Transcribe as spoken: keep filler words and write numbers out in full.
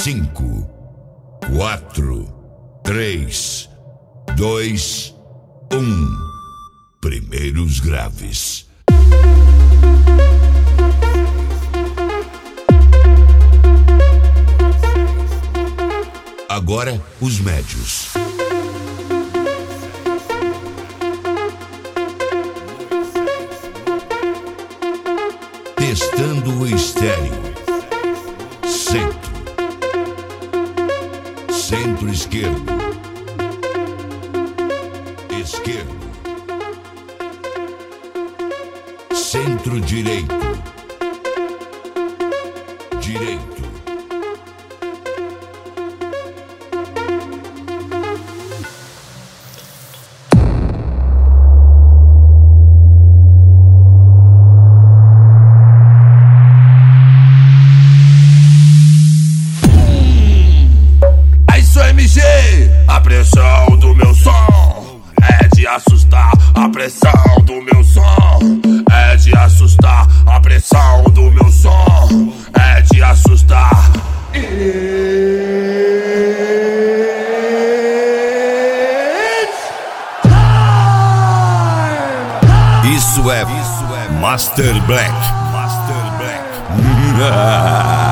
Cinco, quatro, três, dois, um. Primeiros graves. Agora, os médios. Testando o estéreo. Centro. Centro-esquerdo. Esquerdo. Centro-direito. Direito. A pressão do meu som é de assustar. A pressão do meu som é de assustar. A pressão do meu som é de assustar. Isso é, Isso é Master Black. Master Black.